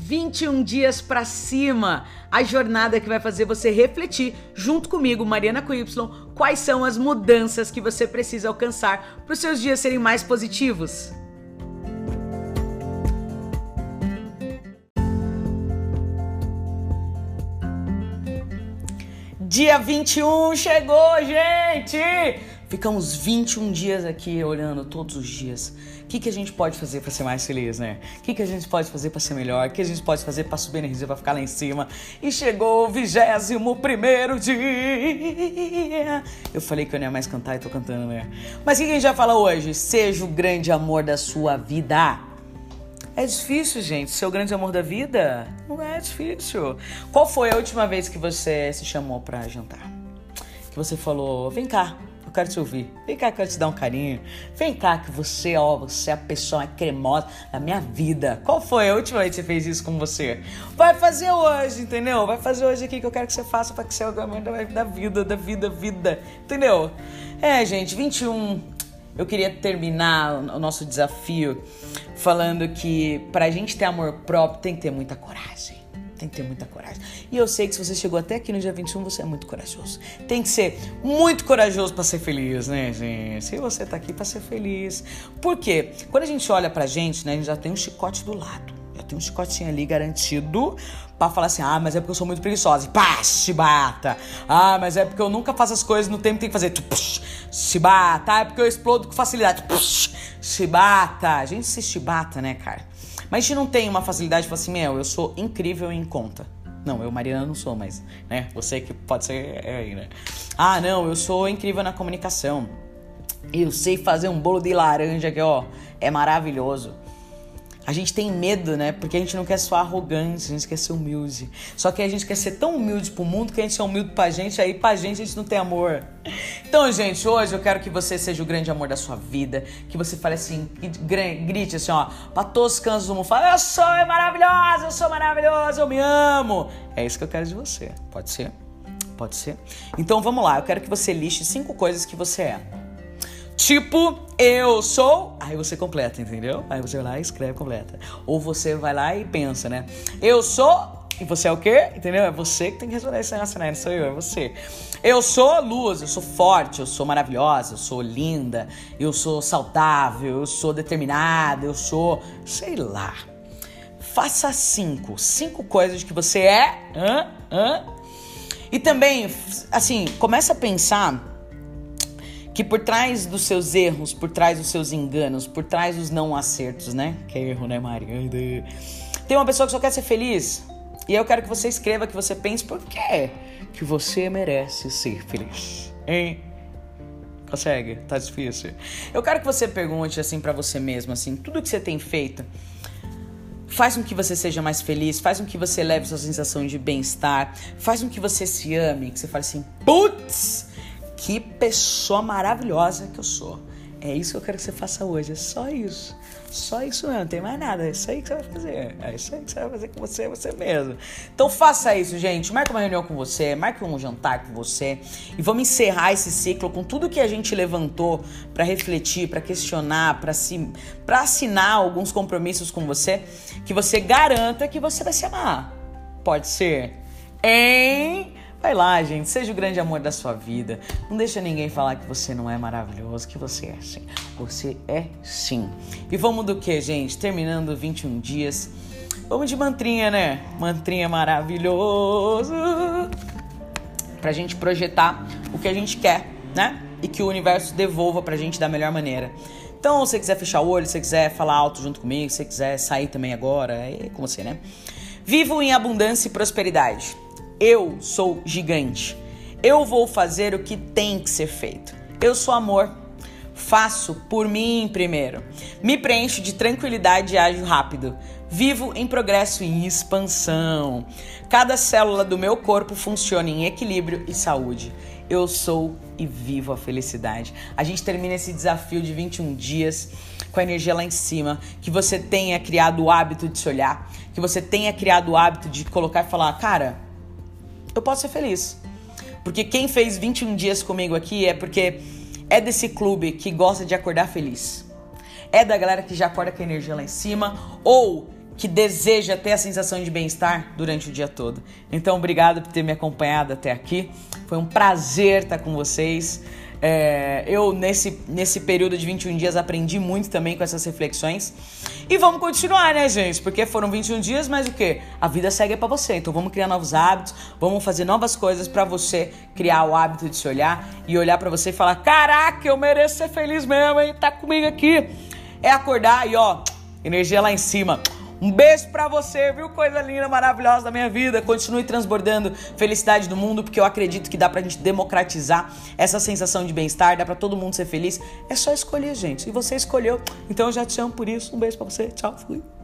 21 dias pra cima, a jornada que vai fazer você refletir, junto comigo, Mariana com Y, quais são as mudanças que você precisa alcançar para os seus dias serem mais positivos. Dia 21 chegou, gente! Ficamos 21 dias aqui olhando todos os dias. O que a gente pode fazer para ser mais feliz, né? O que a gente pode fazer para ser melhor? O que a gente pode fazer para subir a energia, para ficar lá em cima? E chegou o 21º dia. Eu falei que eu não ia mais cantar e tô cantando, né? Mas o que a gente vai falar hoje? Seja o grande amor da sua vida. É difícil, gente, ser o grande amor da vida? Não é difícil. Qual foi a última vez que você se chamou pra jantar? Que você falou, vem cá, eu quero te ouvir. Vem cá, eu quero te dar um carinho. Vem cá que você é a pessoa mais cremosa da minha vida. Qual foi a última vez que você fez isso com você? Vai fazer hoje, entendeu? Vai fazer hoje aqui que eu quero que você faça pra que você é o amor da vida. Entendeu? Gente, 21... Eu queria terminar o nosso desafio falando que pra gente ter amor próprio tem que ter muita coragem. Tem que ter muita coragem. E eu sei que se você chegou até aqui no dia 21, você é muito corajoso. Tem que ser muito corajoso pra ser feliz, né, gente? Se você tá aqui pra ser feliz. Por quê? Quando a gente olha pra gente, né, a gente já tem um chicote do lado. Já tem um chicotinho ali garantido pra falar assim, mas é porque eu sou muito preguiçosa. E pá, chibata. Mas é porque eu nunca faço as coisas no tempo que tem que fazer. Chibata. É porque eu explodo com facilidade. Chibata. A gente se chibata, né, cara? Mas a gente não tem uma facilidade de falar assim, eu sou incrível em conta. Não, eu, Mariana, não sou, mas, né, você que pode ser aí, né? Não, eu sou incrível na comunicação. Eu sei fazer um bolo de laranja que, é maravilhoso. A gente tem medo, né? Porque a gente não quer soar arrogante, a gente quer ser humilde. Só que a gente quer ser tão humilde pro mundo que a gente é humilde pra gente, aí pra gente a gente não tem amor. Então, gente, hoje eu quero que você seja o grande amor da sua vida, que você fale assim, grite assim, pra todos os cantos do mundo, fala, eu sou maravilhoso, eu me amo. É isso que eu quero de você. Pode ser? Pode ser? Então, vamos lá, eu quero que você liste 5 coisas que você é. Tipo, eu sou... Aí você completa, entendeu? Aí você vai lá e escreve, completa. Ou você vai lá e pensa, né? Eu sou... E você é o quê? Entendeu? É você que tem que resolver esse racional, não sou eu, é você. Eu sou luz, eu sou forte, eu sou maravilhosa, eu sou linda, eu sou saudável, eu sou determinada, eu sou... Sei lá. Faça 5 coisas que você é. E também, assim, começa a pensar... que por trás dos seus erros, por trás dos seus enganos, por trás dos não acertos, né? Que é erro, né, Mari? Tem uma pessoa que só quer ser feliz. E eu quero que você escreva, que você pense por quê que você merece ser feliz. Hein? Consegue? Tá difícil. Eu quero que você pergunte, assim, pra você mesmo, assim, tudo que você tem feito faz com que você seja mais feliz, faz com que você leve sua sensação de bem-estar, faz com que você se ame, que você fale assim, putz! Que pessoa maravilhosa que eu sou. É isso que eu quero que você faça hoje. É só isso. Só isso mesmo. Não tem mais nada. É isso aí que você vai fazer. É isso aí que você vai fazer com você mesmo. Então faça isso, gente. Marque uma reunião com você. Marque um jantar com você. E vamos encerrar esse ciclo com tudo que a gente levantou para refletir, para questionar, para assinar alguns compromissos com você. Que você garanta que você vai se amar. Pode ser? Vai lá, gente, seja o grande amor da sua vida. Não deixa ninguém falar que você não é maravilhoso, que você é sim. Você é sim. E vamos do que, gente? Terminando 21 dias. Vamos de mantrinha, né? Mantrinha maravilhoso. Pra gente projetar o que a gente quer, né? E que o universo devolva pra gente da melhor maneira. Então, se você quiser fechar o olho, se você quiser falar alto junto comigo, se você quiser sair também agora, é com você, né? Vivo em abundância e prosperidade. Eu sou gigante. Eu vou fazer o que tem que ser feito. Eu sou amor. Faço por mim primeiro. Me preencho de tranquilidade e ajo rápido. Vivo em progresso e em expansão. Cada célula do meu corpo funciona em equilíbrio e saúde. Eu sou e vivo a felicidade. A gente termina esse desafio de 21 dias com a energia lá em cima. Que você tenha criado o hábito de se olhar. Que você tenha criado o hábito de colocar e falar, cara, eu posso ser feliz. Porque quem fez 21 dias comigo aqui é porque é desse clube que gosta de acordar feliz. É da galera que já acorda com a energia lá em cima ou que deseja ter a sensação de bem-estar durante o dia todo. Então, obrigado por ter me acompanhado até aqui. Foi um prazer estar com vocês. Eu, nesse período de 21 dias, aprendi muito também com essas reflexões. E vamos continuar, né, gente? Porque foram 21 dias, mas o quê? A vida segue pra você. Então vamos criar novos hábitos, vamos fazer novas coisas pra você criar o hábito de se olhar e olhar pra você e falar: caraca, eu mereço ser feliz mesmo, hein? Tá comigo aqui. É acordar e ó, energia lá em cima. Um beijo pra você, viu? Coisa linda, maravilhosa da minha vida. Continue transbordando felicidade no mundo, porque eu acredito que dá pra gente democratizar essa sensação de bem-estar, dá pra todo mundo ser feliz. É só escolher, gente. E você escolheu, então eu já te amo por isso. Um beijo pra você. Tchau, fui.